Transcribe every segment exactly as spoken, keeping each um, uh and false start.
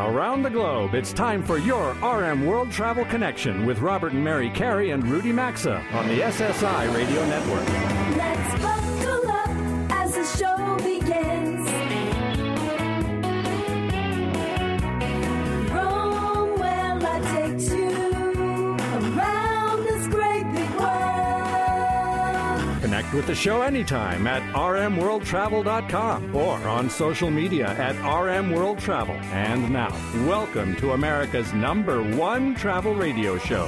around the globe. It's time for your R M World Travel Connection with Robert and Mary Carey and Rudy Maxa on the S S I Radio Network. Let's buckle up as the show begins. Rome, where I take you around this great big world. Connect with the show anytime at r m world travel dot com or on social media at R M World Travel. And now, welcome to America's number one travel radio show.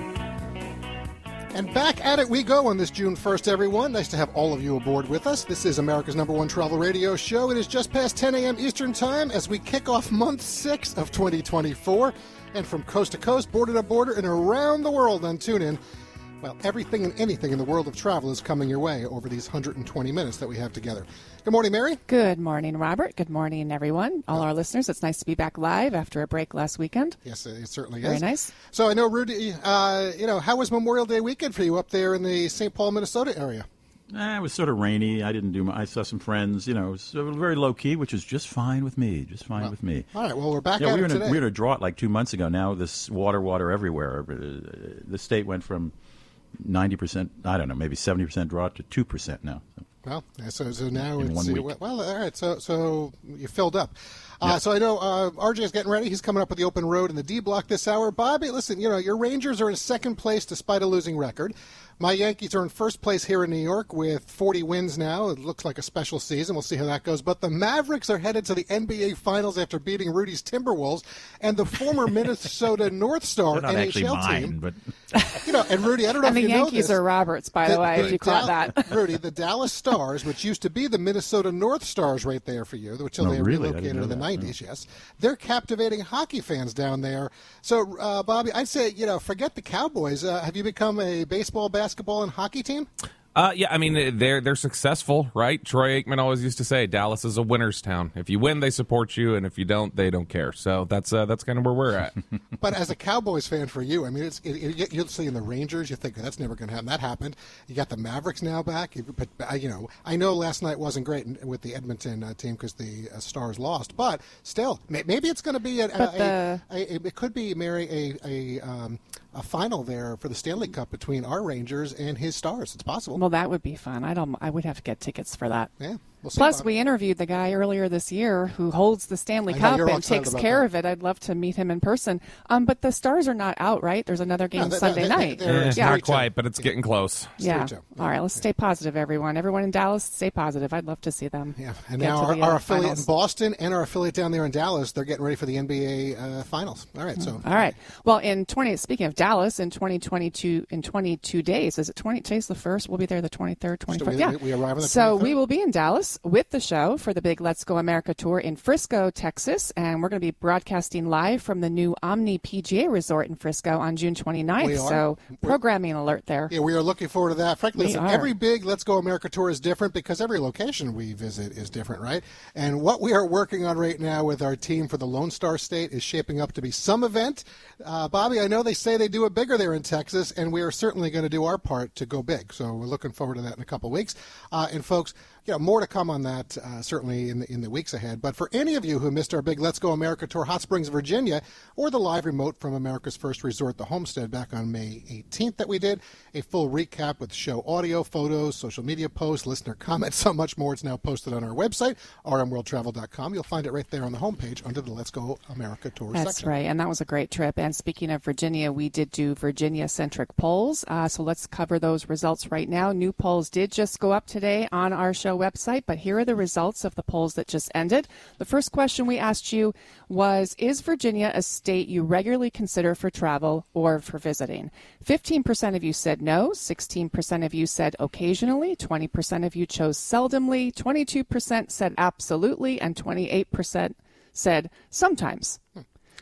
And back at it we go on this June first, everyone. Nice to have all of you aboard with us. This is America's number one travel radio show. It is just past ten a.m. Eastern Time as we kick off month six of twenty twenty-four. And from coast to coast, border to border, and around the world on TuneIn, well, everything and anything in the world of travel is coming your way over these one hundred twenty minutes that we have together. Good morning, Mary. Good morning, Robert. Good morning, everyone. All our listeners, it's nice to be back live after a break last weekend. Yes, it certainly Very is. Very nice. So I know, Rudy, uh, you know, how was Memorial Day weekend for you up there in the Saint Paul, Minnesota area? Eh, it was sort of rainy. I didn't do my, I saw some friends. You know, it was very low key, which is just fine with me. Just fine well, with me. All right. Well, we're back yeah, at we were it in a, today. we were in a drought like two months ago. Now this water, water everywhere. Uh, The state went from ninety percent, I don't know, maybe seventy percent drought to two percent now. So. Well, so so now in it's one week. well, all right. So so you filled up. Uh, yeah. So I know uh, R J is getting ready. He's coming up with the open road in the D block this hour. Bobby, listen, you know your Rangers are in second place despite a losing record. My Yankees are in first place here in New York with forty wins now. It looks like a special season. We'll see how that goes. But the Mavericks are headed to the N B A Finals after beating Rudy's Timberwolves and the former Minnesota North Star not N H L actually mine, team. But you know, and Rudy, I don't know And if the you know Yankees this. are Roberts, by the, the way, if you caught Dal- that. Rudy, the Dallas Stars, which used to be the Minnesota North Stars right there for you, which No, they really? I relocated didn't know in the that, nineties, yes. They're captivating hockey fans down there. So, uh, Bobby, I'd say, you know, forget the Cowboys. Uh, have you become a baseball, basketball, and hockey team? Uh, yeah, I mean, they're they're successful, right? Troy Aikman always used to say, Dallas is a winner's town. If you win, they support you, and if you don't, they don't care. So that's uh, that's kind of where we're at. But as a Cowboys fan for you, I mean, it's, it, it, you'll see in the Rangers, you think that's never going to happen. That happened. You got the Mavericks now back. But, you know, I know last night wasn't great with the Edmonton uh, team because the uh, Stars lost. But still, maybe it's going to be a, a, the... a, a, it could be, Mary, a, a, um, a final there for the Stanley Cup between our Rangers and his Stars. It's possible. Well, that would be fun. I don't. I would have to get tickets for that. Yeah. We'll see, Plus, Bobby. we interviewed the guy earlier this year who holds the Stanley I know, Cup you're all and excited takes about care that. of it. I'd love to meet him in person. Um, but the Stars are not out, right? There's another game No, they- Sunday they- night. they're- Eh, yeah. Not quite, but it's getting close. Yeah. three two. All right. Let's stay positive, everyone. Everyone in Dallas, stay positive. I'd love to see them. Yeah, and get now to our, the, our uh, affiliate finals. in Boston and our affiliate down there in Dallas, they're getting ready for the N B A uh, Finals. All right, so All right. Well, in twenty, speaking of Dallas, in twenty twenty-two, in twenty-two days, is it twenty? Today's the first. We'll be there the twenty-third, twenty-fourth. we- Yeah. we arrive on the so twenty-third? we will be in Dallas with the show for the big Let's Go America tour in Frisco, Texas, and we're going to be broadcasting live from the new Omni P G A Resort in Frisco on June twenty-ninth. We are. So We're- programming alert there. Yeah, we are looking forward to that. Frankly, We listen, are. every big Let's Go America tour is different because every location we visit is different, right? And what we are working on right now with our team for the Lone Star State is shaping up to be some event. Uh, Bobby, I know they say they do it bigger there in Texas, and we are certainly going to do our part to go big. So we're looking forward to that in a couple of weeks. Uh, and folks, you know, more to come on that uh, certainly in the, in the weeks ahead. But for any of you who missed our big Let's Go America tour, Hot Springs, Virginia, or the live remote from America's first resort, the Homestead, back on May eighteenth that we did, a full recap with show audio, photos, social media posts, listener comments, so much more. It's now posted on our website, r m world travel dot com. You'll find it right there on the homepage under the Let's Go America tour That's section. right, and that was a great trip. And speaking of Virginia, we did do Virginia-centric polls, uh, so let's cover those results right now. New polls did just go up today on our show website, but here are the results of the polls that just ended. The first question we asked you was, is Virginia a state you regularly consider for travel or for visiting? fifteen percent of you said no, sixteen percent of you said occasionally, twenty percent of you chose seldomly, twenty-two percent said absolutely, and twenty-eight percent said sometimes.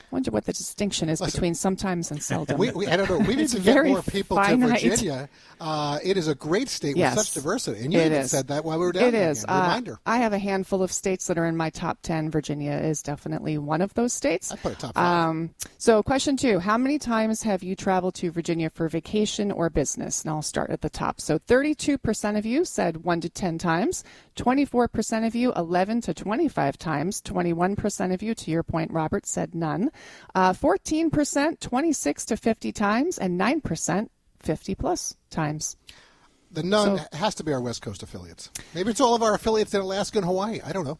wonder what the distinction is Listen, between sometimes and seldom. We, we, I don't know. We need It's to get very more people finite. to Virginia. Uh, it is a great state Yes, with such diversity. And you it even is. said that while we were down It there. is. Again. Uh, Reminder. I have a handful of states that are in my top ten. Virginia is definitely one of those states. I put it top five. Um, so question two, how many times have you traveled to Virginia for vacation or business? And I'll start at the top. So thirty-two percent of you said one to ten times, twenty-four percent of you eleven to twenty-five times, twenty-one percent of you, to your point, Robert, said none, uh, fourteen percent twenty-six to fifty times, and nine percent fifty plus times. The none so- has to be our West Coast affiliates. Maybe it's all of our affiliates in Alaska and Hawaii. I don't know.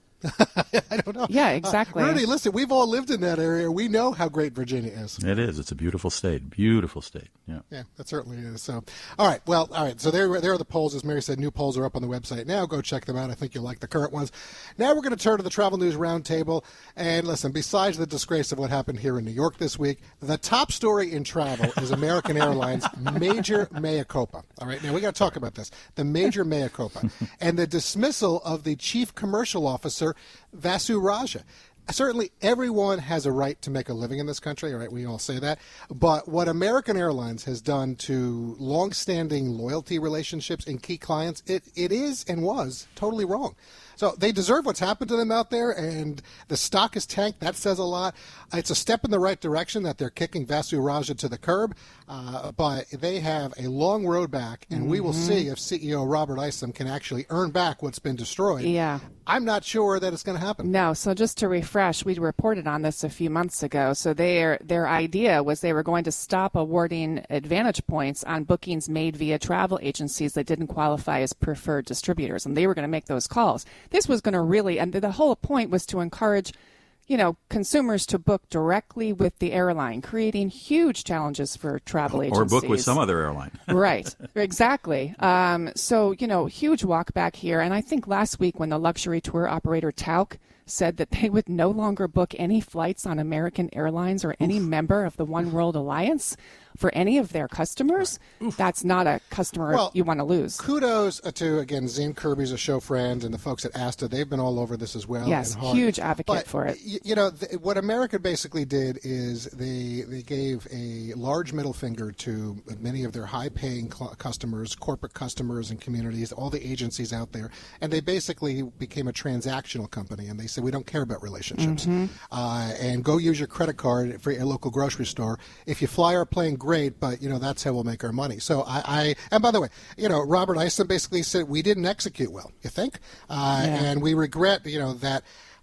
I don't know. Yeah, exactly. Uh, Rudy, listen, we've all lived in that area. We know how great Virginia is. It is. It's a beautiful state. Beautiful state. Yeah. Yeah, that certainly is. So, all right. Well, all right. So there, there are the polls. As Mary said, new polls are up on the website now. Go check them out. I think you'll like the current ones. Now we're going to turn to the Travel News Roundtable. And listen, besides the disgrace of what happened here in New York this week, the top story in travel is American Airlines' major mea culpa. All right. Now we got to talk about this. The major mea culpa and the dismissal of the chief commercial officer, Vasu Raja. Certainly, everyone has a right to make a living in this country, all right? We all say that. But what American Airlines has done to longstanding loyalty relationships and key clients, it, it is and was totally wrong. So they deserve what's happened to them out there, and the stock is tanked. That says a lot. It's a step in the right direction that they're kicking Vasu Raja to the curb, uh, but they have a long road back, and mm-hmm. we will see if C E O Robert Isom can actually earn back what's been destroyed. Yeah. I'm not sure that it's going to happen. No. So just to refresh, we reported on this a few months ago. So their their idea was they were going to stop awarding advantage points on bookings made via travel agencies that didn't qualify as preferred distributors, and they were going to make those calls. This was going to really, and the whole point was to encourage, you know, consumers to book directly with the airline, creating huge challenges for travel agencies. Or book with some other airline. Right, exactly. Um, so, you know, huge walk back here. And I think last week when the luxury tour operator Tauk said that they would no longer book any flights on American Airlines or any Oof. member of the One World Alliance for any of their customers, Oof. that's not a customer well, you want to lose. Kudos to, again, Zane Kirby's a show friend, and the folks at ASTA. They've been all over this as well. Yes, and hard. huge advocate but, for it. You know, th- what America basically did is they they gave a large middle finger to many of their high-paying cl- customers, corporate customers and communities, all the agencies out there, and they basically became a transactional company, and they said, we don't care about relationships. Mm-hmm. Uh, and go use your credit card for your local grocery store. If you fly our plane, great, but, you know, that's how we'll make our money. So I, I and by the way, you know, Robert Isom basically said we didn't execute well, you think? Uh, yeah. And we regret, you know, that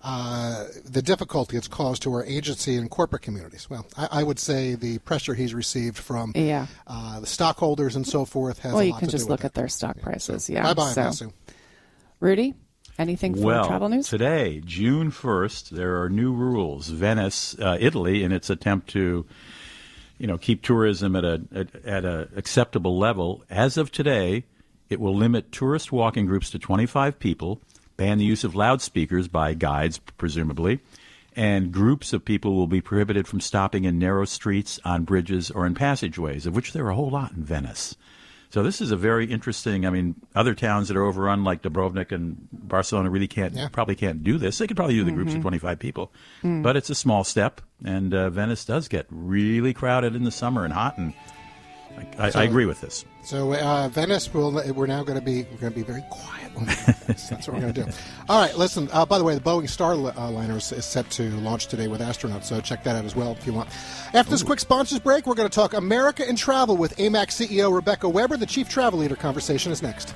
uh, the difficulty it's caused to our agency and corporate communities. Well, I, I would say the pressure he's received from yeah. uh, the stockholders and so forth has well, a you lot can to just do look with at that. their stock prices. So, yeah. Bye-bye, so. Vasu. Rudy? Anything for well, travel news? Today, June first, there are new rules. Venice, uh, Italy, in its attempt to, you know, keep tourism at a at, at a acceptable level. As of today, it will limit tourist walking groups to twenty-five people, ban the use of loudspeakers by guides, presumably, and groups of people will be prohibited from stopping in narrow streets, on bridges, or in passageways, of which there are a whole lot in Venice. So this is a very interesting, I mean, other towns that are overrun like Dubrovnik and Barcelona really can't, yeah. probably can't do this. They could probably do the mm-hmm. groups of twenty-five people. Mm. But it's a small step, and uh, Venice does get really crowded in the summer and hot, and I, I, so, I agree with this. So uh, Venice, will we're now going to be we're going to be very quiet. That's what we're going to do. All right, listen. Uh, by the way, the Boeing Starliner is, is set to launch today with astronauts, so check that out as well if you want. After this Ooh. quick sponsors break, we're going to talk America and travel with A M A C C E O Rebecca Weber. The Chief Travel Leader conversation is next.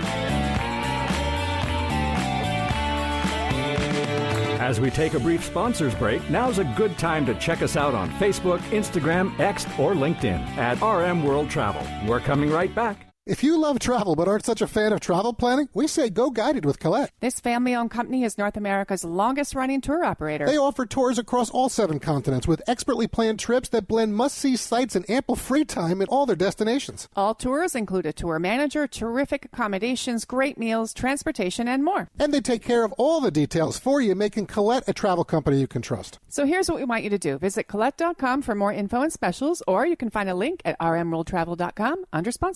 As we take a brief sponsors break, now's a good time to check us out on Facebook, Instagram, X, or LinkedIn at R M World Travel. We're coming right back. If you love travel but aren't such a fan of travel planning, we say go guided with Colette. This family-owned company is North America's longest-running tour operator. They offer tours across all seven continents with expertly planned trips that blend must-see sites and ample free time at all their destinations. All tours include a tour manager, terrific accommodations, great meals, transportation, and more. And they take care of all the details for you, making Colette a travel company you can trust. So here's what we want you to do. Visit Colette dot com for more info and specials, or you can find a link at r m world travel dot com under sponsors.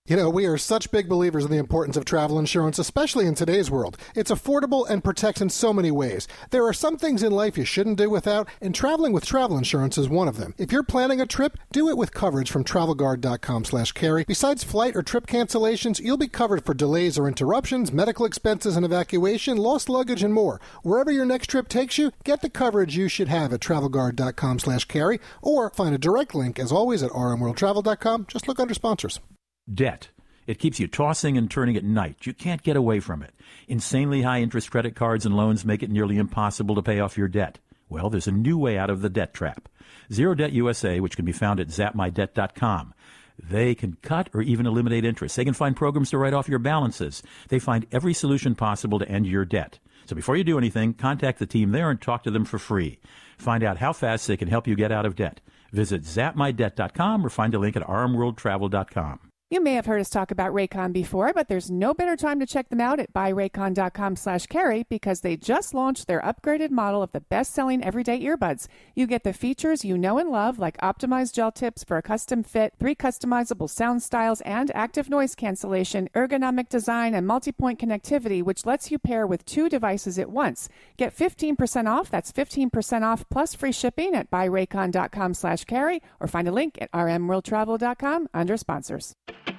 You know, we are such big believers in the importance of travel insurance, especially in today's world. It's affordable and protects in so many ways. There are some things in life you shouldn't do without, and traveling with travel insurance is one of them. If you're planning a trip, do it with coverage from travel guard dot com slash carry. Besides flight or trip cancellations, you'll be covered for delays or interruptions, medical expenses and evacuation, lost luggage, and more. Wherever your next trip takes you, get the coverage you should have at travel guard dot com slash carry, or find a direct link, as always, at r m world travel dot com. Just look under sponsors. Debt. It keeps you tossing and turning at night. You can't get away from it. Insanely high interest credit cards and loans make it nearly impossible to pay off your debt. Well, there's a new way out of the debt trap. Zero Debt U S A, which can be found at zap my debt dot com. They can cut or even eliminate interest. They can find programs to write off your balances. They find every solution possible to end your debt. So before you do anything, contact the team there and talk to them for free. Find out how fast they can help you get out of debt. Visit zap my debt dot com or find a link at r m world travel dot com. You may have heard us talk about Raycon before, but there's no better time to check them out at buy raycon dot com slash carry because they just launched their upgraded model of the best-selling everyday earbuds. You get the features you know and love, like optimized gel tips for a custom fit, three customizable sound styles, and active noise cancellation, ergonomic design, and multi-point connectivity, which lets you pair with two devices at once. Get fifteen percent off. That's fifteen percent off plus free shipping at buy raycon dot com slash carry or find a link at r m world travel dot com under sponsors.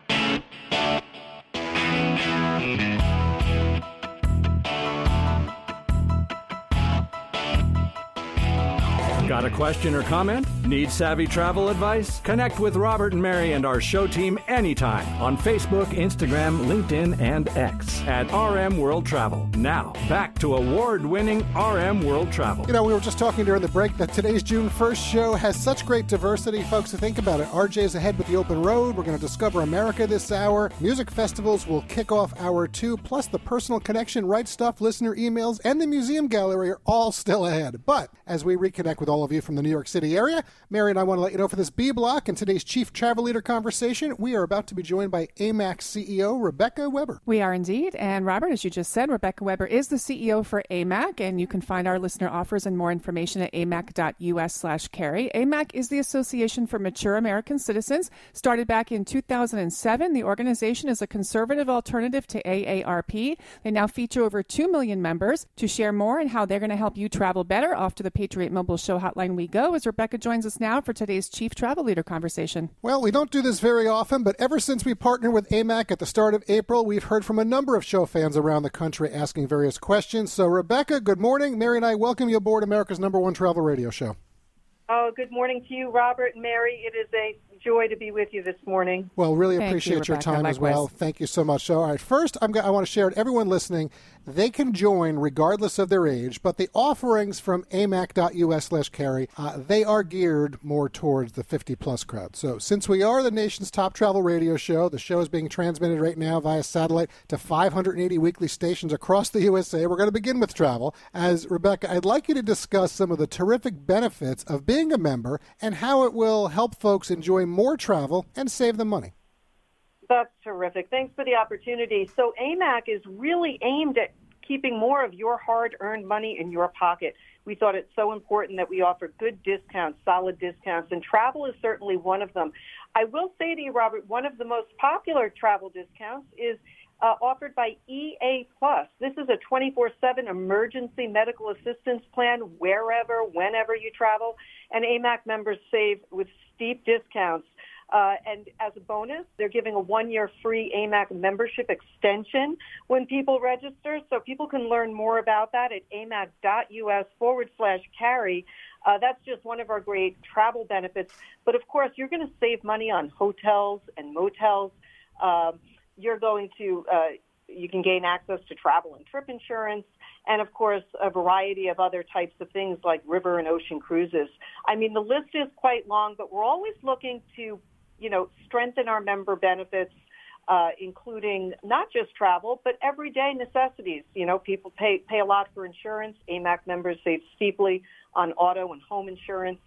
Got a question or comment? Need savvy travel advice? Connect with Robert and Mary and our show team anytime on Facebook, Instagram, LinkedIn, and X at R M World Travel. Now, back to award-winning R M World Travel. You know, we were just talking during the break that today's June first show has such great diversity. Folks, to think about it, R J's ahead with the open road. We're going to discover America this hour. Music festivals will kick off hour two, plus the personal connection, right stuff, listener emails, and the museum gallery are all still ahead. But as we reconnect with all of you from the New York City area, Mary and I want to let you know for this B block and today's Chief Travel Leader conversation, we are about to be joined by A M A C C E O Rebecca Weber. We are indeed. And Robert, as you just said, Rebecca Weber is the C E O for A M A C, and you can find our listener offers and more information at amac dot u s slash carry. A M A C is the Association for Mature American Citizens. Started back in two thousand seven, the organization is a conservative alternative to A A R P. They now feature over two million members. To share more on how they're going to help you travel better, off to the Patriot Mobile Show hotline we go, as Rebecca joins us now for today's Chief Travel Leader conversation. Well, we don't do this very often, but ever since we partnered with A M A C at the start of April, we've heard from a number of show fans around the country asking various questions. So, Rebecca, good morning. Mary and I welcome you aboard America's number one travel radio show. Oh, good morning to you, Robert and Mary. It is a joy to be with you this morning. Well, really Thank appreciate you, your time Rebecca. as well. Likewise. Thank you so much. So, all right, first, I'm go- I want to share with everyone listening, they can join regardless of their age, but the offerings from amac dot u s slash carry, uh, they are geared more towards the fifty-plus crowd. So since we are the nation's top travel radio show, the show is being transmitted right now via satellite to five hundred eighty weekly stations across the U S A. We're going to begin with travel. As Rebecca, I'd like you to discuss some of the terrific benefits of being a member and how it will help folks enjoy more travel and save them money. That's terrific. Thanks for the opportunity. So A M A C is really aimed at keeping more of your hard-earned money in your pocket. We thought it's so important that we offer good discounts, solid discounts, and travel is certainly one of them. I will say to you, Robert, one of the most popular travel discounts is uh, offered by E A Plus. This is a twenty-four seven emergency medical assistance plan wherever, whenever you travel, and A M A C members save with steep discounts. Uh, and as a bonus, they're giving a one-year free A M A C membership extension when people register. So people can learn more about that at amac dot u s forward slash carry. Uh, that's just one of our great travel benefits. But, of course, you're going to save money on hotels and motels. Um, you're going to uh, you can gain access to travel and trip insurance, and, of course, a variety of other types of things like river and ocean cruises. I mean, the list is quite long, but we're always looking to you know, strengthen our member benefits, uh, including not just travel, but everyday necessities. You know, people pay pay a lot for insurance. A M A C members save steeply on auto and home insurance.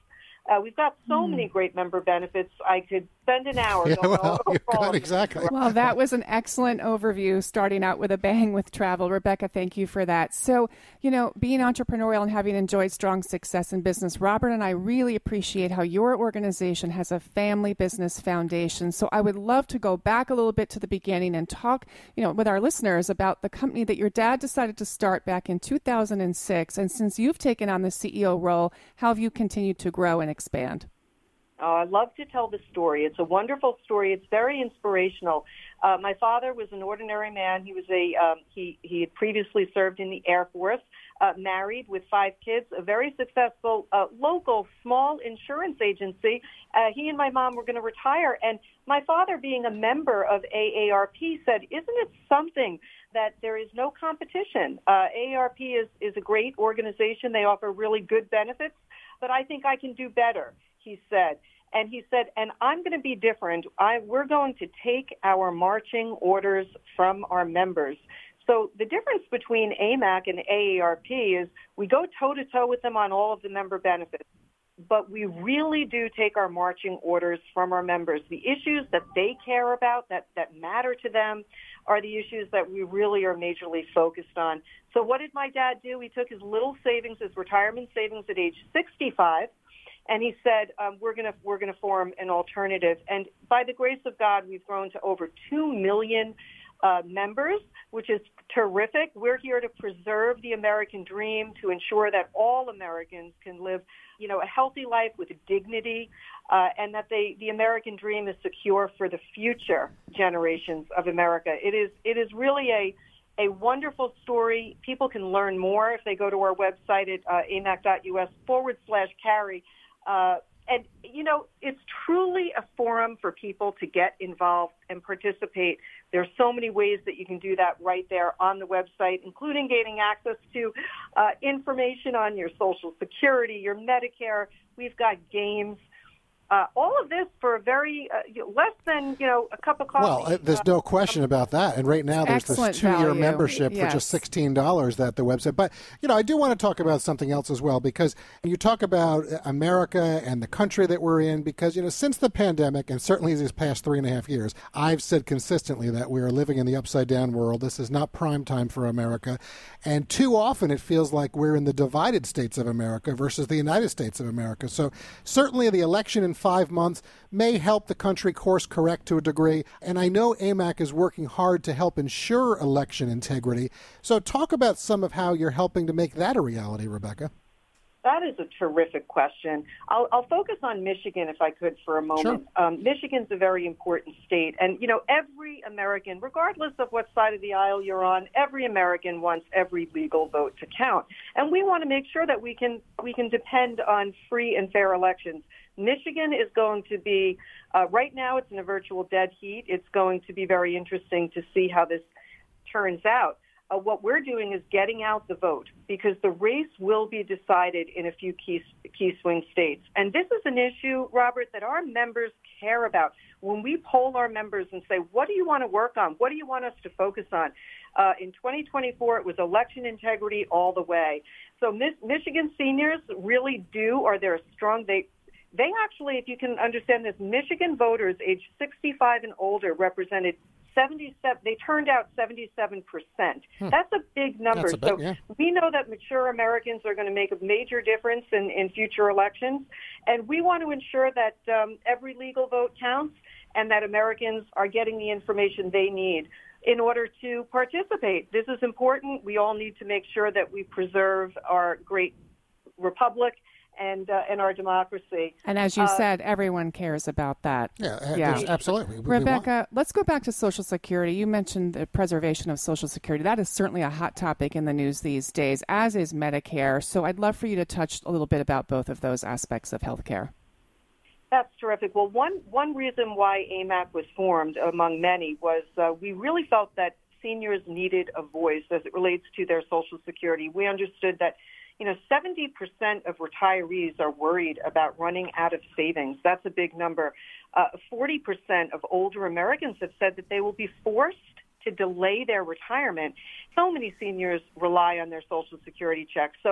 Uh, we've got so Hmm. many great member benefits. I could spend an hour Yeah, going well, over you all could, of them. exactly. Well, that was an excellent overview, starting out with a bang with travel. Rebecca, thank you for that. So, you know, being entrepreneurial and having enjoyed strong success in business, Robert and I really appreciate how your organization has a family business foundation. So I would love to go back a little bit to the beginning and talk, you know, with our listeners about the company that your dad decided to start back in two thousand six. And since you've taken on the C E O role, how have you continued to grow and expand? Oh, I love to tell the story. It's a wonderful story. It's very inspirational. Uh, my father was an ordinary man. He was a um, he he had previously served in the Air Force, uh, married with five kids, a very successful uh, local small insurance agency. Uh, he and my mom were going to retire, and my father, being a member of A A R P, said, "Isn't it something that there is no competition? Uh, A A R P is is a great organization. They offer really good benefits, but I think I can do better," he said. And he said, and I'm going to be different. I, we're going to take our marching orders from our members. So the difference between A M A C and A A R P is we go toe-to-toe with them on all of the member benefits, but we really do take our marching orders from our members. The issues that they care about, that, that matter to them, are the issues that we really are majorly focused on. So what did my dad do? He took his little savings, his retirement savings at age sixty-five, and he said, um, we're going to we're going to form an alternative. And by the grace of God, we've grown to over two million uh, members, which is terrific. We're here to preserve the American dream, to ensure that all Americans can live, you know, a healthy life with dignity, uh, and that they, the American dream is secure for the future generations of America. It is it is really a A wonderful story. People can learn more if they go to our website at uh, amac.us forward slash carry. Uh, and, you know, it's truly a forum for people to get involved and participate. There are so many ways that you can do that right there on the website, including gaining access to uh, information on your Social Security, your Medicare. We've got games. Uh, all of this for a very uh, less than, you know, a cup of coffee. Well, uh, there's no question about that. And right now there's Excellent this two-year value. membership Yes. for just sixteen dollars at the website. But, you know, I do want to talk about something else as well, because you talk about America and the country that we're in, because, you know, since the pandemic, and certainly these past three and a half years, I've said consistently that we are living in the upside-down world. This is not prime time for America. And too often it feels like we're in the divided states of America versus the United States of America. So certainly the election in five months may help the country course correct to a degree. And I know A M A C is working hard to help ensure election integrity. So talk about some of how you're helping to make that a reality, Rebecca. That is a terrific question. I'll, I'll focus on Michigan, if I could, for a moment. Sure. Um, Michigan's a very important state. And, you know, every American, regardless of what side of the aisle you're on, every American wants every legal vote to count. And we want to make sure that we can we can depend on free and fair elections. Michigan is going to be, uh, right now it's in a virtual dead heat. It's going to be very interesting to see how this turns out. Uh, what we're doing is getting out the vote, because the race will be decided in a few key, key swing states. And this is an issue, Robert, that our members care about. When we poll our members and say, what do you want to work on? What do you want us to focus on? Uh, in twenty twenty-four, it was election integrity all the way. So Mich- Michigan seniors really do, or they're strong. They They actually, if you can understand this, Michigan voters age sixty-five and older represented seventy-seven. They turned out seventy-seven percent. Hmm. That's a big number. That's a big, so yeah. we know that mature Americans are going to make a major difference in, in future elections, and we want to ensure that um, every legal vote counts and that Americans are getting the information they need in order to participate. This is important. We all need to make sure that we preserve our great republic and uh, and our democracy. And as you uh, said, everyone cares about that. Yeah, Yeah. there's- absolutely. We- we want- Rebecca, let's go back to Social Security. You mentioned the preservation of Social Security. That is certainly a hot topic in the news these days, as is Medicare. So I'd love for you to touch a little bit about both of those aspects of healthcare. That's terrific. Well, one one reason why A M A C was formed, among many, was uh, we really felt that seniors needed a voice as it relates to their Social Security. We understood that, you know, seventy percent of retirees are worried about running out of savings. That's a big number. Uh, forty percent of older Americans have said that they will be forced to delay their retirement. So many seniors rely on their Social Security checks. So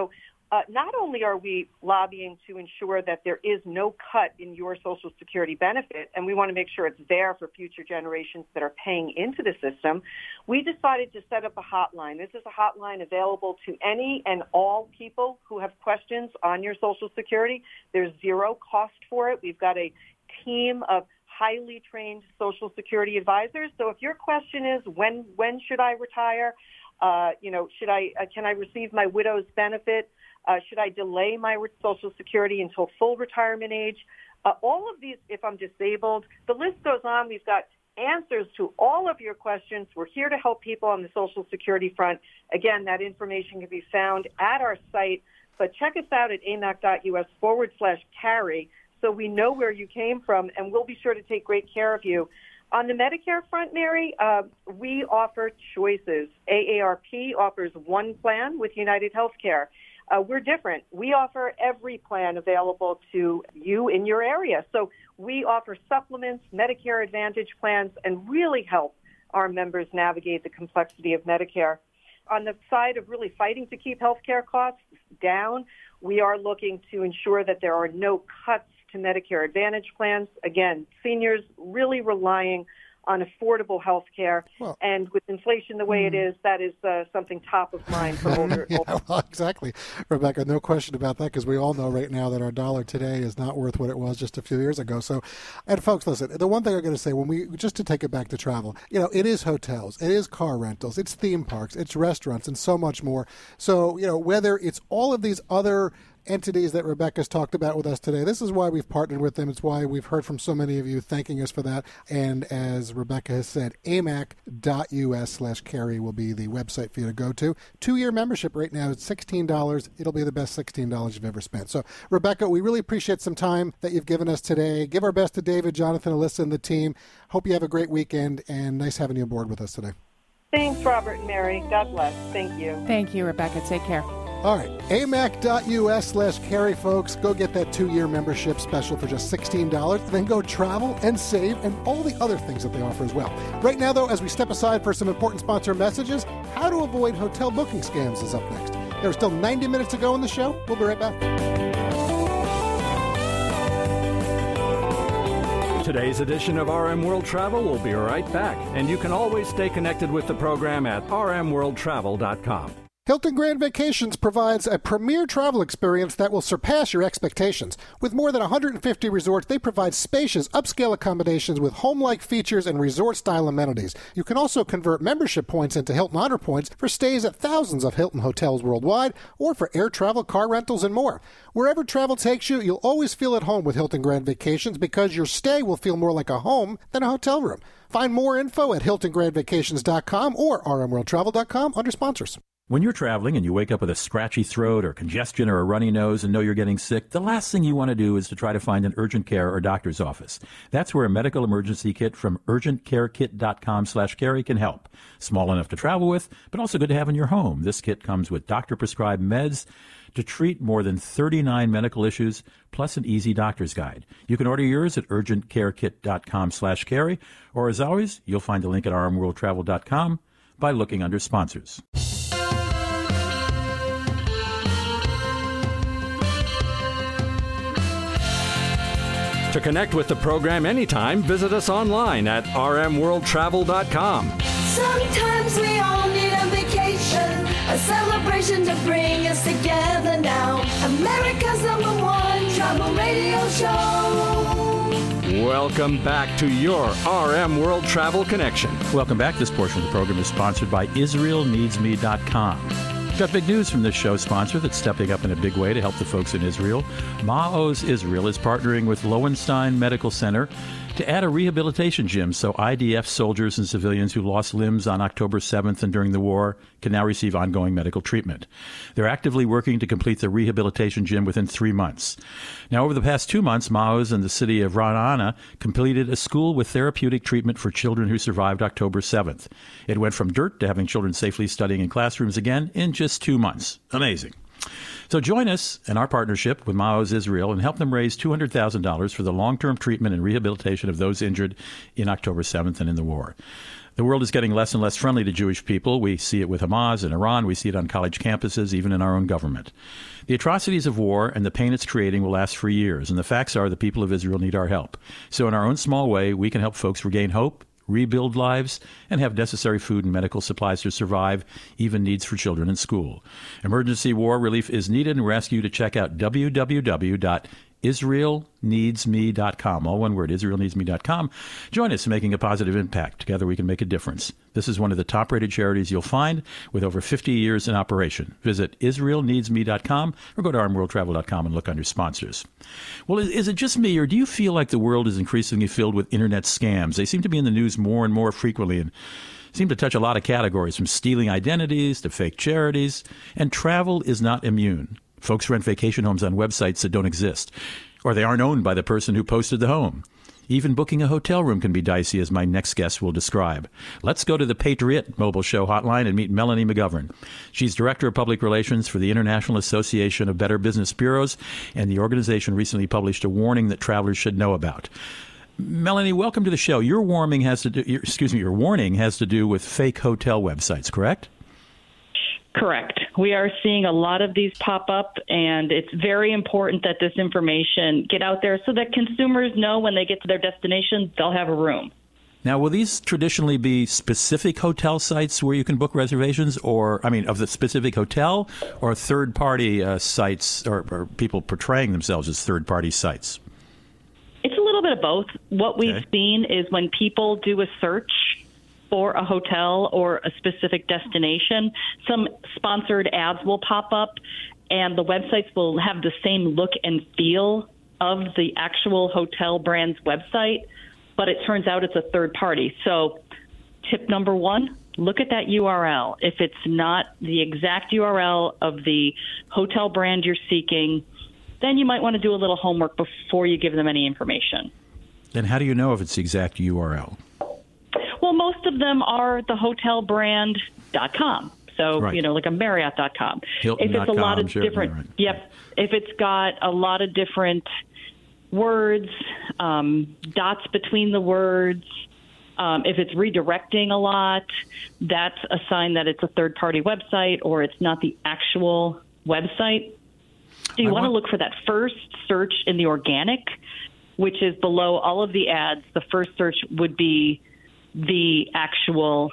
Uh, not only are we lobbying to ensure that there is no cut in your Social Security benefit, and we want to make sure it's there for future generations that are paying into the system, we decided to set up a hotline. This is a hotline available to any and all people who have questions on your Social Security. There's zero cost for it. We've got a team of highly trained Social Security advisors. So if your question is, when when should I retire? Uh, you know, should I uh, can I receive my widow's benefit? Uh, should I delay my Social Security until full retirement age? Uh, all of these, if I'm disabled, the list goes on. We've got answers to all of your questions. We're here to help people on the Social Security front. Again, that information can be found at our site, but check us out at amac.us forward slash carry so we know where you came from, and we'll be sure to take great care of you. On the Medicare front, Mary, uh, we offer choices. A A R P offers one plan with United Healthcare. Uh, we're different. We offer every plan available to you in your area. So we offer supplements, Medicare Advantage plans, and really help our members navigate the complexity of Medicare. On the side of really fighting to keep healthcare costs down, we are looking to ensure that there are no cuts to Medicare Advantage plans. Again, seniors really relying on affordable health care. Well, and with inflation the way mm. it is, that is uh, something top of mind for older. yeah, older. Well, exactly, Rebecca. No question about that, because we all know right now that our dollar today is not worth what it was just a few years ago. So, and folks, listen, the one thing I'm going to say, when we, just to take it back to travel, you know, it is hotels, it is car rentals, it's theme parks, it's restaurants, and so much more. So, you know, whether it's all of these other entities that Rebecca's talked about with us today. This is why we've partnered with them. It's why we've heard from so many of you thanking us for that. And as Rebecca has said, amac.us slash carry will be the website for you to go to. Two-year membership right now is sixteen dollars. It'll be the best sixteen dollars you've ever spent. So, Rebecca, we really appreciate some time that you've given us today. Give our best to David, Jonathan, Alyssa, and the team. Hope you have a great weekend, and nice having you aboard with us today. Thanks, Robert and Mary. God bless. Thank you. Thank you, Rebecca. Take care. All right, amac.us slash carry, folks. Go get that two-year membership special for just sixteen dollars. Then go travel and save and all the other things that they offer as well. Right now, though, as we step aside for some important sponsor messages, how to avoid hotel booking scams is up next. There are still ninety minutes to go in the show. We'll be right back. Today's edition of R M World Travel will be right back, and you can always stay connected with the program at r m world travel dot com. Hilton Grand Vacations provides a premier travel experience that will surpass your expectations. With more than one hundred fifty resorts, they provide spacious, upscale accommodations with home-like features and resort-style amenities. You can also convert membership points into Hilton Honor Points for stays at thousands of Hilton hotels worldwide, or for air travel, car rentals, and more. Wherever travel takes you, you'll always feel at home with Hilton Grand Vacations, because your stay will feel more like a home than a hotel room. Find more info at hilton grand vacations dot com or r m world travel dot com under sponsors. When you're traveling and you wake up with a scratchy throat or congestion or a runny nose and know you're getting sick, the last thing you want to do is to try to find an urgent care or doctor's office. That's where a medical emergency kit from urgent care kit dot com slash carry can help. Small enough to travel with, but also good to have in your home. This kit comes with doctor-prescribed meds to treat more than thirty-nine medical issues, plus an easy doctor's guide. You can order yours at urgent care kit dot com slash carry, or as always, you'll find a link at r m world travel dot com by looking under sponsors. To connect with the program anytime, visit us online at r m world travel dot com. Sometimes we all need a vacation, a celebration to bring us together now. America's number one travel radio show. Welcome back to your R M World Travel Connection. Welcome back. This portion of the program is sponsored by Israel Needs Me dot com. Got big news from this show sponsor that's stepping up in a big way to help the folks in Israel. Ma'oz Israel is partnering with Lowenstein Medical Center to add a rehabilitation gym so I D F soldiers and civilians who lost limbs on October seventh and during the war can now receive ongoing medical treatment. They're actively working to complete the rehabilitation gym within three months. Now, over the past two months, Ma'oz and the city of Ra'anana completed a school with therapeutic treatment for children who survived October seventh. It went from dirt to having children safely studying in classrooms again in just two months. Amazing. So join us in our partnership with Ma'oz Israel and help them raise two hundred thousand dollars for the long-term treatment and rehabilitation of those injured in October seventh and in the war. The world is getting less and less friendly to Jewish people. We see it with Hamas in Iran. We see it on college campuses, even in our own government. The atrocities of war and the pain it's creating will last for years, and the facts are the people of Israel need our help. So in our own small way, we can help folks regain hope, rebuild lives, and have necessary food and medical supplies to survive, even needs for children in school. Emergency war relief is needed, and we ask you to check out w w w dot israel needs me dot com. All one word, israel needs me dot com. Join us in making a positive impact. Together we can make a difference. This is one of the top-rated charities you'll find with over fifty years in operation. Visit israel needs me dot com or go to arm world travel dot com and look under sponsors. Well, is, is it just me, or do you feel like the world is increasingly filled with internet scams? They seem to be in the news more and more frequently and seem to touch a lot of categories, from stealing identities to fake charities, and travel is not immune. Folks rent vacation homes on websites that don't exist, or they aren't owned by the person who posted the home. Even booking a hotel room can be dicey, as my next guest will describe. Let's go to the Patriot Mobile Show hotline and meet Melanie McGovern. She's Director of Public Relations for the International Association of Better Business Bureaus, and the organization recently published a warning that travelers should know about. Melanie, welcome to the show. Your warning has to do, your, excuse me, your warning has to do with fake hotel websites, correct? Correct. We are seeing a lot of these pop up, and it's very important that this information get out there so that consumers know when they get to their destination, they'll have a room. Now, will these traditionally be specific hotel sites where you can book reservations, or, I mean, of the specific hotel, or third-party uh, sites, or, or people portraying themselves as third-party sites? It's a little bit of both. What we've Okay. seen is when people do a search for a hotel or a specific destination, some sponsored ads will pop up, and the websites will have the same look and feel of the actual hotel brand's website, but it turns out it's a third party. So tip number one, look at that U R L. If it's not the exact U R L of the hotel brand you're seeking, then you might want to do a little homework before you give them any information. Then how do you know if it's the exact U R L? Well, most of them are the hotel brand dot com. So, Right. you know, like a Marriott dot com. Hilton If it's a dot com, lot of Sheraton, different, right. yep. If it's got a lot of different words, um, dots between the words, um, if it's redirecting a lot, that's a sign that it's a third-party website or it's not the actual website. So you I want to want- look for that first search in the organic, which is below all of the ads. The first search would be the actual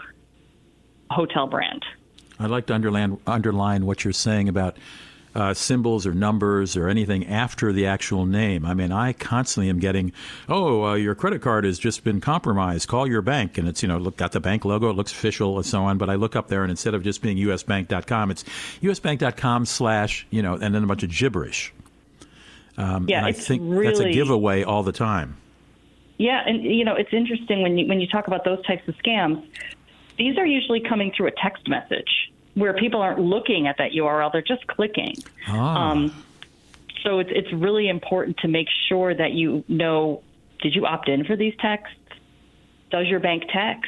hotel brand. I'd like to underline, underline what you're saying about uh, symbols or numbers or anything after the actual name. I mean, I constantly am getting, oh, uh, your credit card has just been compromised. Call your bank. And it's, you know, look, got the bank logo. It looks official and so on. But I look up there, and instead of just being U S bank dot com, it's U S bank dot com slash, you know, and then a bunch of gibberish. Um, Yeah, and I it's think that's a really- giveaway all the time. Yeah, and you know, it's interesting when you when you talk about those types of scams. These are usually coming through a text message where people aren't looking at that U R L; they're just clicking. Ah. Um, so it's it's really important to make sure that you know: did you opt in for these texts? Does your bank text?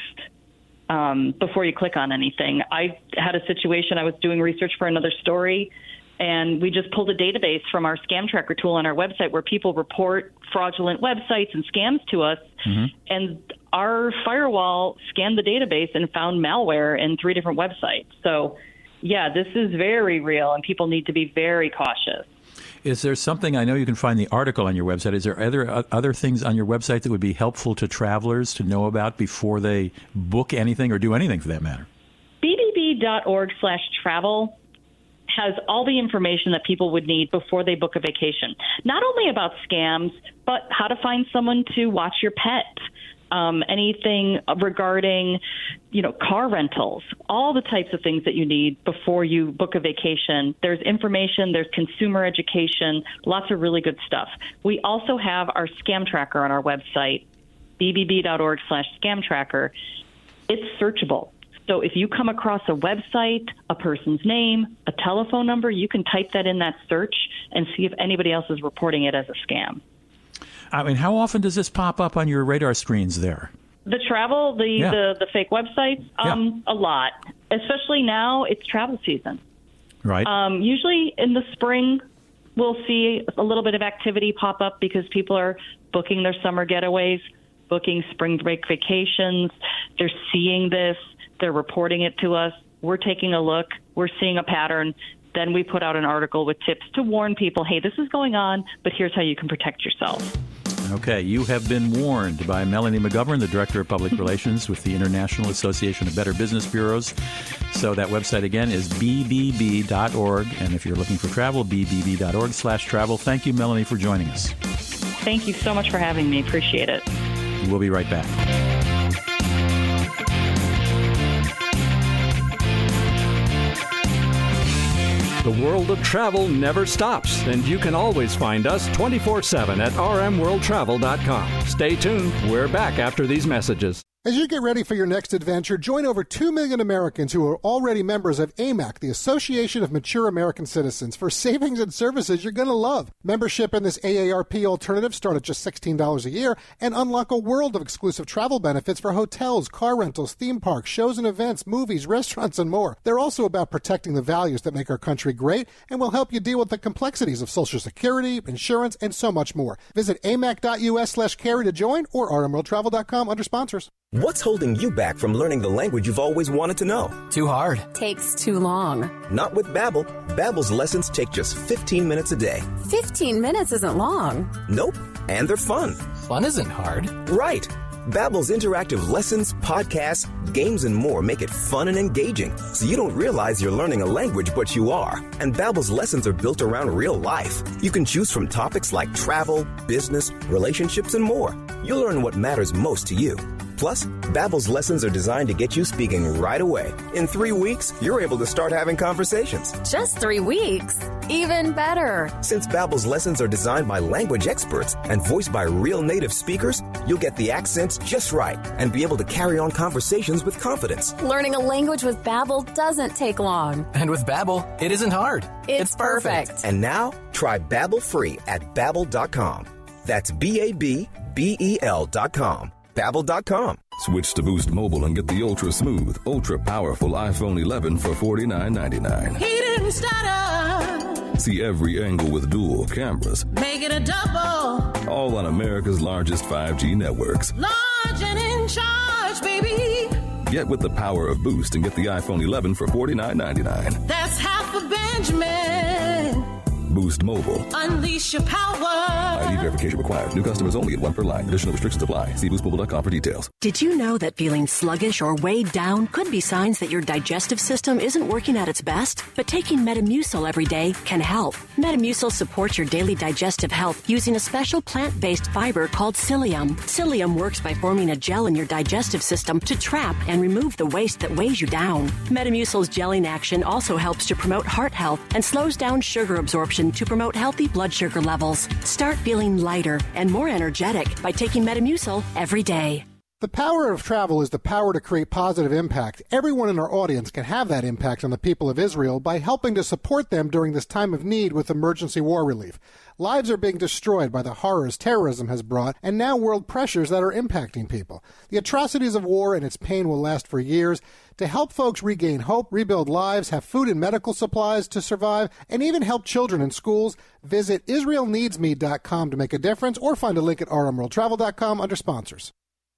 Um, before you click on anything. I had a situation. I was doing research for another story, and we just pulled a database from our scam tracker tool on our website where people report fraudulent websites and scams to us. Mm-hmm. And our firewall scanned the database and found malware in three different websites. So, yeah, this is very real, and people need to be very cautious. Is there something, I know you can find the article on your website, is there other uh, other things on your website that would be helpful to travelers to know about before they book anything or do anything for that matter? B B B dot org slash travel has all the information that people would need before they book a vacation. Not only about scams, but how to find someone to watch your pet, um, anything regarding, you know, car rentals, all the types of things that you need before you book a vacation. There's information, there's consumer education, lots of really good stuff. We also have our scam tracker on our website, B B B dot org slash scam tracker. It's searchable. So if you come across a website, a person's name, a telephone number, you can type that in that search and see if anybody else is reporting it as a scam. I mean, how often does this pop up on your radar screens there? The travel, the, Yeah. the, the fake websites, um, Yeah. a lot. Especially now, it's travel season. Right. Um, usually in the spring, we'll see a little bit of activity pop up because people are booking their summer getaways. booking spring break vacations. They're seeing this. They're reporting it to us. We're taking a look. We're seeing a pattern. Then we put out an article with tips to warn people, hey, this is going on, but here's how you can protect yourself. Okay, you have been warned by Melanie McGovern, the Director of Public Relations with the International Association of Better Business Bureaus. So that website again is b b b dot org, and if you're looking for travel, b b b dot org slash travel. Thank you, Melanie, for joining us. Thank you so much for having me. Appreciate it. We'll be right back. The world of travel never stops, and you can always find us twenty-four seven at r m world travel dot com. Stay tuned. We're back after these messages. As you get ready for your next adventure, join over two million Americans who are already members of A M A C, the Association of Mature American Citizens, for savings and services you're going to love. Membership in this A A R P alternative start at just sixteen dollars a year and unlock a world of exclusive travel benefits for hotels, car rentals, theme parks, shows and events, movies, restaurants, and more. They're also about protecting the values that make our country great and will help you deal with the complexities of Social Security, insurance, and so much more. Visit amac.us slash carry to join or r m world travel dot com under sponsors. What's holding you back from learning the language you've always wanted to know? Too hard. Takes too long. Not with Babbel. Babbel's lessons take just fifteen minutes a day. fifteen minutes isn't long. Nope. And they're fun. Fun isn't hard. Right. Babbel's interactive lessons, podcasts, games, and more make it fun and engaging, so you don't realize you're learning a language, but you are. And Babbel's lessons are built around real life. You can choose from topics like travel, business, relationships, and more. You'll learn what matters most to you. Plus, Babbel's lessons are designed to get you speaking right away. In three weeks, you're able to start having conversations. Just three weeks? Even better. Since Babbel's lessons are designed by language experts and voiced by real native speakers, you'll get the accents just right and be able to carry on conversations with confidence. Learning a language with Babbel doesn't take long. And with Babbel, it isn't hard. It's, it's perfect. perfect. And now, try Babbel free at babbel dot com. That's B A B B E L dot com. Babbel dot com. Switch to Boost Mobile and get the ultra smooth, ultra powerful iPhone eleven for forty-nine ninety-nine. He didn't stutter. See every angle with dual cameras. Make it a double. All on America's largest five G networks. Large and in charge, baby. Get with the power of Boost and get the iPhone eleven for forty-nine ninety-nine. That's half a Benjamin. Boost Mobile. Unleash your power. I D verification required. New customers only at one per line. Additional restrictions apply. See boost mobile dot com for details. Did you know that feeling sluggish or weighed down could be signs that your digestive system isn't working at its best? But taking Metamucil every day can help. Metamucil supports your daily digestive health using a special plant-based fiber called psyllium. Psyllium works by forming a gel in your digestive system to trap and remove the waste that weighs you down. Metamucil's gelling action also helps to promote heart health and slows down sugar absorption to promote healthy blood sugar levels. Start feeling lighter and more energetic by taking Metamucil every day. The power of travel is the power to create positive impact. Everyone in our audience can have that impact on the people of Israel by helping to support them during this time of need with emergency war relief. Lives are being destroyed by the horrors terrorism has brought, and now world pressures that are impacting people. The atrocities of war and its pain will last for years. To help folks regain hope, rebuild lives, have food and medical supplies to survive, and even help children in schools, visit israel needs me dot com to make a difference, or find a link at r m world travel dot com under sponsors.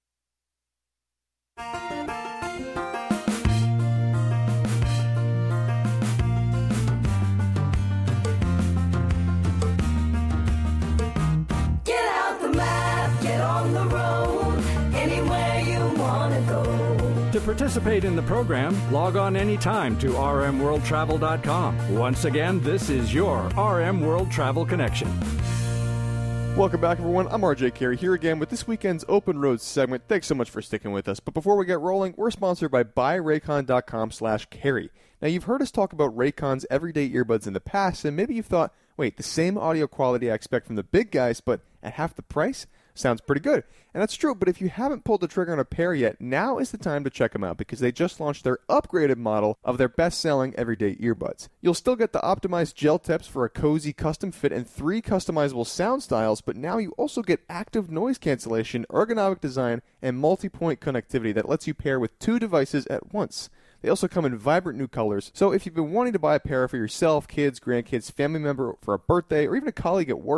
Get out the map, get on the road, anywhere you want to go. To participate in the program, log on anytime to r m world travel dot com. Once again, this is your R M World Travel Connection. Welcome back, everyone. I'm R J Carey here again with this weekend's Open Road segment. Thanks so much for sticking with us. But before we get rolling, we're sponsored by buy raycon dot com slash carey. Now, you've heard us talk about Raycon's everyday earbuds in the past, and maybe you've thought, wait, the same audio quality I expect from the big guys, but at half the price? Sounds pretty good. And that's true, but if you haven't pulled the trigger on a pair yet, now is the time to check them out because they just launched their upgraded model of their best-selling everyday earbuds. You'll still get the optimized gel tips for a cozy custom fit and three customizable sound styles, but now you also get active noise cancellation, ergonomic design, and multi-point connectivity that lets you pair with two devices at once. They also come in vibrant new colors, so if you've been wanting to buy a pair for yourself, kids, grandkids, family member, for a birthday, or even a colleague at work,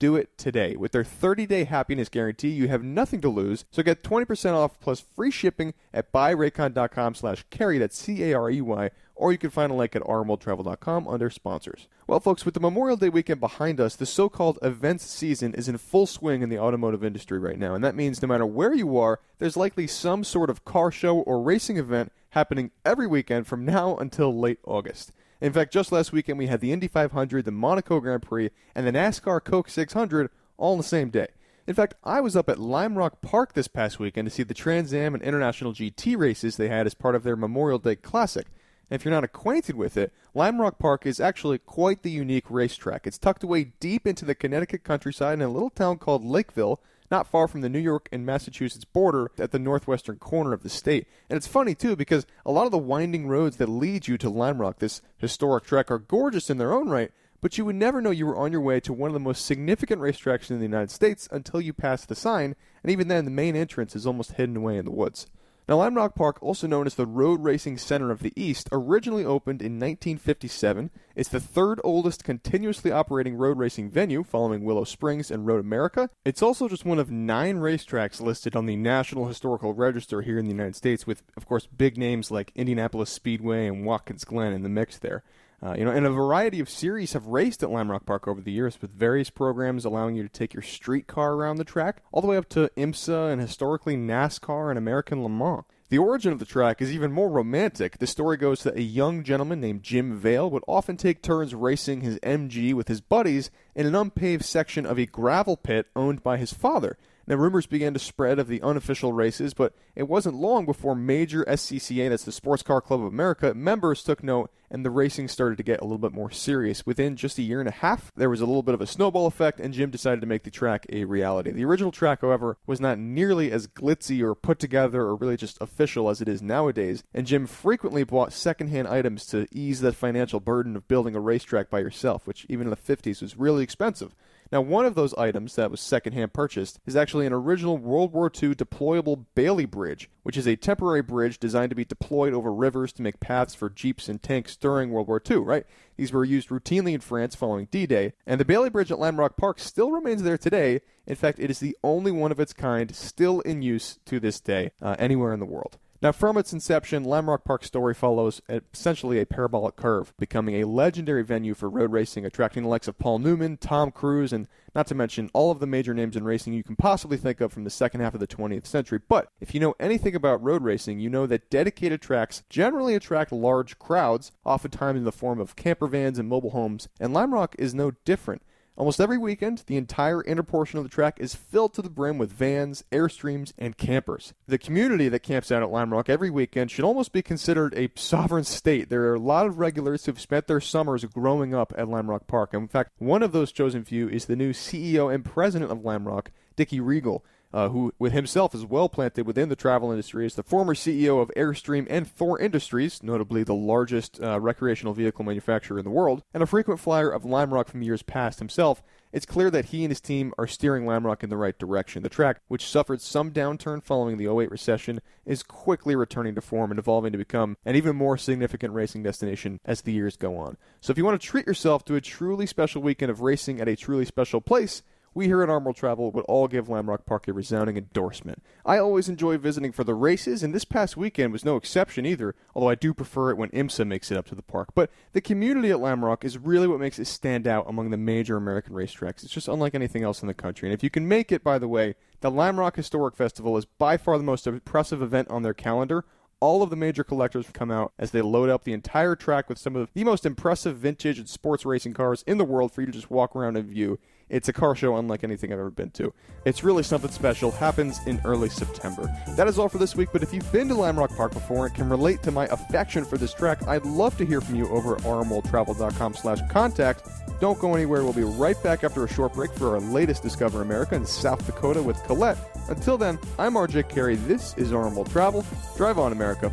do it today. With their thirty-day happiness guarantee, you have nothing to lose. So get twenty percent off plus free shipping at buy raycon dot com slash carey. That's C A R E Y. Or you can find a link at r m world travel dot com under sponsors. Well, folks, with the Memorial Day weekend behind us, the so-called events season is in full swing in the automotive industry right now. And that means no matter where you are, there's likely some sort of car show or racing event happening every weekend from now until late August. In fact, just last weekend we had the Indy five hundred, the Monaco Grand Prix, and the NASCAR Coke six hundred all on the same day. In fact, I was up at Lime Rock Park this past weekend to see the Trans Am and International G T races they had as part of their Memorial Day Classic. And if you're not acquainted with it, Lime Rock Park is actually quite the unique racetrack. It's tucked away deep into the Connecticut countryside in a little town called Lakeville, not far from the New York and Massachusetts border at the northwestern corner of the state. And it's funny, too, because a lot of the winding roads that lead you to Lime Rock, this historic track, are gorgeous in their own right, but you would never know you were on your way to one of the most significant racetracks in the United States until you pass the sign, and even then the main entrance is almost hidden away in the woods. Now, Lime Rock Park, also known as the Road Racing Center of the East, originally opened in nineteen fifty-seven. It's the third oldest continuously operating road racing venue, following Willow Springs and Road America. It's also just one of nine racetracks listed on the National Historical Register here in the United States, with, of course, big names like Indianapolis Speedway and Watkins Glen in the mix there. Uh, you know, and a variety of series have raced at Lime Rock Park over the years, with various programs allowing you to take your streetcar around the track, all the way up to IMSA and historically NASCAR and American Le Mans. The origin of the track is even more romantic. The story goes that a young gentleman named Jim Vale would often take turns racing his M G with his buddies in an unpaved section of a gravel pit owned by his father. Now, rumors began to spread of the unofficial races, but it wasn't long before major S C C A, that's the Sports Car Club of America, members took note, and the racing started to get a little bit more serious. Within just a year and a half, there was a little bit of a snowball effect, and Jim decided to make the track a reality. The original track, however, was not nearly as glitzy or put together or really just official as it is nowadays, and Jim frequently bought secondhand items to ease that financial burden of building a racetrack by yourself, which even in the fifties was really expensive. Now, one of those items that was secondhand purchased is actually an original World War Two deployable Bailey Bridge, which is a temporary bridge designed to be deployed over rivers to make paths for jeeps and tanks during World War Two, right? These were used routinely in France following D-Day, and the Bailey Bridge at Lime Rock Park still remains there today. In fact, it is the only one of its kind still in use to this day uh, anywhere in the world. Now, from its inception, Lime Rock Park's story follows essentially a parabolic curve, becoming a legendary venue for road racing, attracting the likes of Paul Newman, Tom Cruise, and not to mention all of the major names in racing you can possibly think of from the second half of the twentieth century. But if you know anything about road racing, you know that dedicated tracks generally attract large crowds, oftentimes in the form of camper vans and mobile homes, and Lime Rock is no different. Almost every weekend, the entire inner portion of the track is filled to the brim with vans, Airstreams, and campers. The community that camps out at Lime Rock every weekend should almost be considered a sovereign state. There are a lot of regulars who've spent their summers growing up at Lime Rock Park. And in fact, one of those chosen few is the new C E O and president of Lime Rock, Dickie Regal, Uh, who with himself is well planted within the travel industry as the former C E O of Airstream and Thor Industries, notably the largest uh, recreational vehicle manufacturer in the world, and a frequent flyer of Lime Rock from years past himself. It's clear that he and his team are steering Lime Rock in the right direction. The track, which suffered some downturn following the oh eight recession, is quickly returning to form and evolving to become an even more significant racing destination as the years go on. So if you want to treat yourself to a truly special weekend of racing at a truly special place, we here at R M World Travel would all give Lime Rock Park a resounding endorsement. I always enjoy visiting for the races, and this past weekend was no exception either, although I do prefer it when IMSA makes it up to the park. But the community at Lime Rock is really what makes it stand out among the major American racetracks. It's just unlike anything else in the country. And if you can make it, by the way, the Lime Rock Historic Festival is by far the most impressive event on their calendar. All of the major collectors come out as they load up the entire track with some of the most impressive vintage and sports racing cars in the world for you to just walk around and view. It's a car show unlike anything I've ever been to. It's really something special. Happens in early September. That is all for this week, but if you've been to Lime Rock Park before and can relate to my affection for this track, I'd love to hear from you over at r m world travel dot com slash contact. Don't go anywhere. We'll be right back after a short break for our latest Discover America in South Dakota with Colette. Until then, I'm R J Carey. This is R M World Travel. Drive on, America.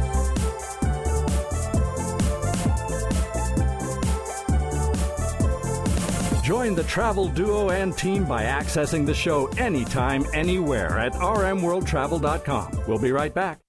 Join the travel duo and team by accessing the show anytime, anywhere at r m world travel dot com. We'll be right back.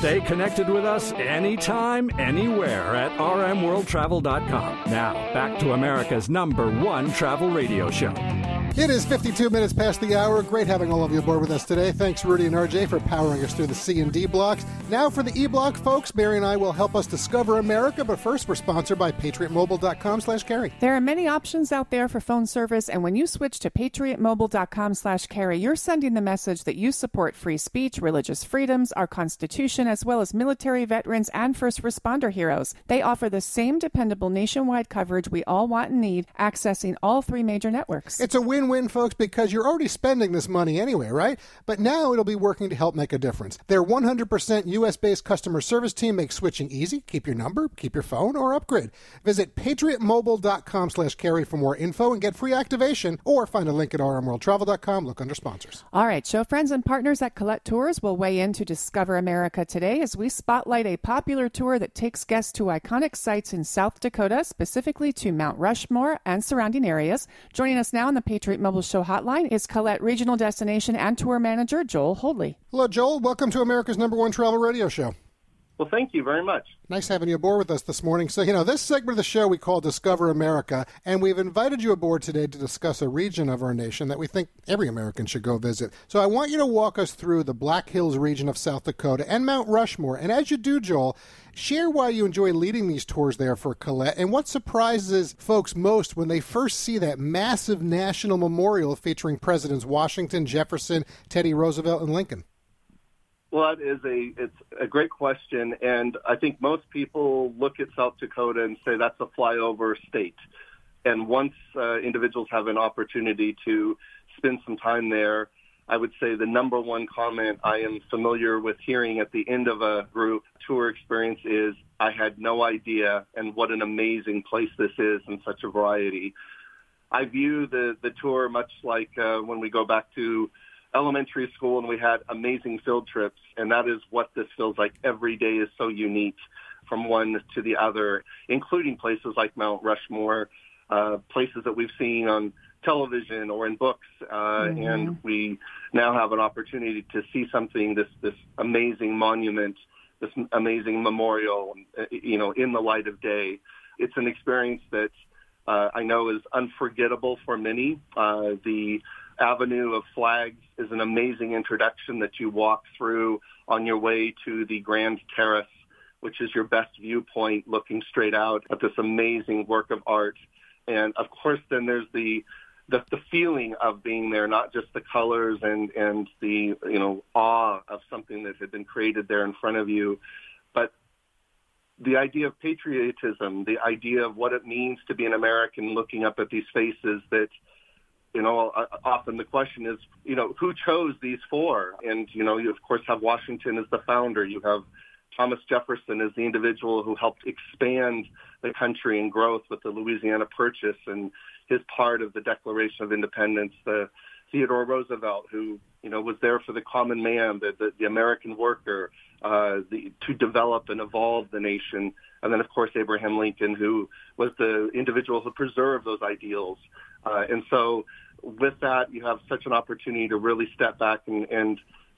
Stay connected with us anytime, anywhere at r m world travel dot com. Now, back to America's number one travel radio show. It is fifty-two minutes past the hour. Great having all of you aboard with us today. Thanks, Rudy and R J, for powering us through the C and D blocks. Now for the E block, folks. Mary and I will help us discover America, but first we're sponsored by patriot mobile dot com slash carry. There are many options out there for phone service, and when you switch to patriot mobile dot com slash carry, you're sending the message that you support free speech, religious freedoms, our Constitution, as well as military veterans and first responder heroes. They offer the same dependable nationwide coverage we all want and need, accessing all three major networks. It's a win-win, folks, because you're already spending this money anyway, right? But now it'll be working to help make a difference. Their one hundred percent U S-based customer service team makes switching easy. Keep your number, keep your phone, or upgrade. Visit patriot mobile dot com slash carry for more info and get free activation, or find a link at r m world travel dot com. Look under sponsors. All right, show friends and partners at Colette Tours will weigh in to discover America today as we spotlight a popular tour that takes guests to iconic sites in South Dakota, specifically to Mount Rushmore and surrounding areas. Joining us now on the Patriot Mobile Show hotline is Colette Regional Destination and Tour Manager Joel Holdley. Hello, Joel. Welcome to America's number one travel radio show. Well, thank you very much. Nice having you aboard with us this morning. So, you know, this segment of the show we call Discover America, and we've invited you aboard today to discuss a region of our nation that we think every American should go visit. So I want you to walk us through the Black Hills region of South Dakota and Mount Rushmore. And as you do, Joel, share why you enjoy leading these tours there for Colette and what surprises folks most when they first see that massive national memorial featuring Presidents Washington, Jefferson, Teddy Roosevelt, and Lincoln. Well, that is a it's a great question, and I think most people look at South Dakota and say that's a flyover state. And once uh, individuals have an opportunity to spend some time there, I would say the number one comment I am familiar with hearing at the end of a group tour experience is, I had no idea, and what an amazing place this is in such a variety. I view the, the tour much like uh, when we go back to elementary school and we had amazing field trips, and that is what this feels like. Every day is so unique from one to the other, including places like Mount Rushmore, uh, places that we've seen on television or in books, uh, mm-hmm. and we now have an opportunity to see something, this this amazing monument, this amazing memorial, you know, in the light of day. It's an experience that uh, I know is unforgettable for many. Uh, the Avenue of Flags is an amazing introduction that you walk through on your way to the Grand Terrace, which is your best viewpoint looking straight out at this amazing work of art. And of course, then there's the the, the feeling of being there, not just the colors and, and the, you know, awe of something that had been created there in front of you, but the idea of patriotism, the idea of what it means to be an American looking up at these faces that, you know, often the question is, you know, who chose these four? And, you know, you, of course, have Washington as the founder. You have Thomas Jefferson as the individual who helped expand the country and growth with the Louisiana Purchase and his part of the Declaration of Independence. The Theodore Roosevelt, who, you know, was there for the common man, the, the, the American worker, uh, the, to develop and evolve the nation. And then, of course, Abraham Lincoln, who was the individual who preserved those ideals. Uh, and so with that, you have such an opportunity to really step back and, and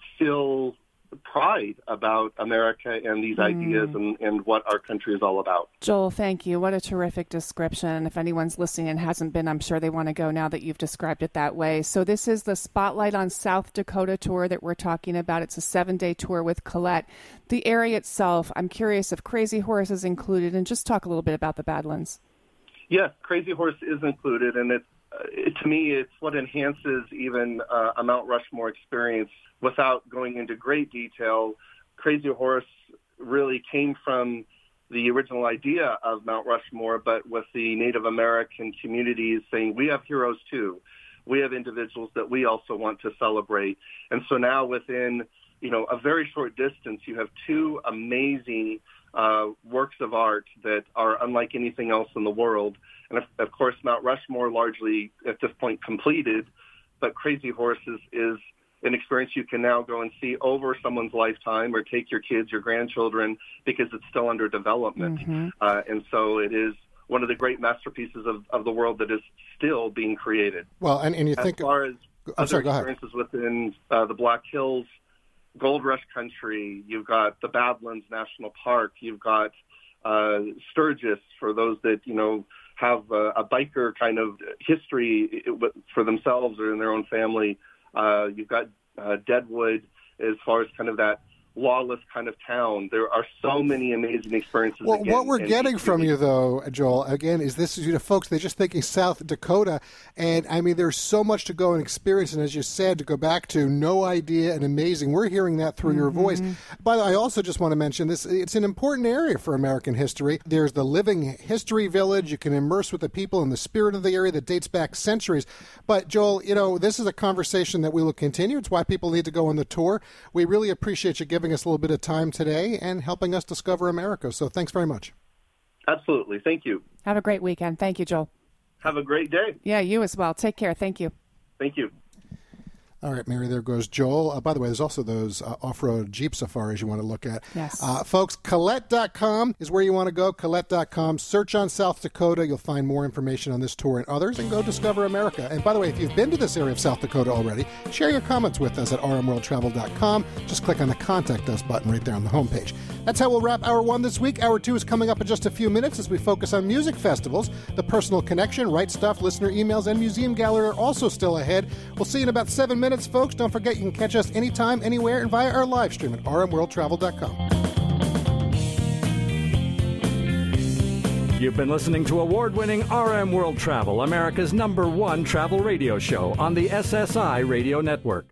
feel pride about America and these mm. ideas and, and what our country is all about. Joel, thank you. What a terrific description. If anyone's listening and hasn't been, I'm sure they want to go now that you've described it that way. So this is the Spotlight on South Dakota tour that we're talking about. It's a seven-day tour with Colette. The area itself, I'm curious if Crazy Horse is included, and just talk a little bit about the Badlands. Yes, Crazy Horse is included, and it's It, to me, it's what enhances even uh, a Mount Rushmore experience. Without going into great detail, Crazy Horse really came from the original idea of Mount Rushmore, but with the Native American communities saying, we have heroes too. We have individuals that we also want to celebrate. And so now within, you know, a very short distance, you have two amazing uh, works of art that are unlike anything else in the world. And of, of course, Mount Rushmore largely at this point completed, but Crazy Horse is, is an experience you can now go and see over someone's lifetime or take your kids, your grandchildren, because it's still under development. Mm-hmm. Uh, and so it is one of the great masterpieces of, of the world that is still being created. Well, and, and you as think... As far as I'm other sorry, go experiences ahead. within uh, the Black Hills, Gold Rush Country. You've got the Badlands National Park. You've got uh, Sturgis for those that, you know, have a, a biker kind of history for themselves or in their own family. Uh, you've got uh, Deadwood as far as kind of that lawless kind of town. There are so many amazing experiences. Well, again, what we're getting from you, though, Joel, again, is this, you know, folks, they're just thinking South Dakota. And, I mean, there's so much to go and experience. And as you said, to go back to no idea and amazing. We're hearing that through mm-hmm. your voice. By the way, I also just want to mention this. It's an important area for American history. There's the Living History Village. You can immerse with the people in the spirit of the area that dates back centuries. But, Joel, you know, this is a conversation that we will continue. It's why people need to go on the tour. We really appreciate you giving us a little bit of time today and helping us discover America. So thanks very much. Absolutely. Thank you. Have a great weekend. Thank you, Joel. Have a great day. Yeah, you as well. Take care. Thank you. Thank you. All right, Mary, there goes Joel. Uh, by the way, there's also those uh, off-road Jeep safaris you want to look at. Yes. Uh, folks, Colette dot com is where you want to go, Colette dot com. Search on South Dakota. You'll find more information on this tour and others, and go discover America. And by the way, if you've been to this area of South Dakota already, share your comments with us at r m world travel dot com. Just click on the Contact Us button right there on the homepage. That's how we'll wrap Hour one this week. Hour two is coming up in just a few minutes as we focus on music festivals. The Personal Connection, Right Stuff, listener emails, and museum gallery are also still ahead. We'll see you in about seven minutes, folks. Don't forget, you can catch us anytime, anywhere, and via our live stream at r m world travel dot com. You've been listening to award-winning R M World Travel, America's number one travel radio show on the S S I Radio Network.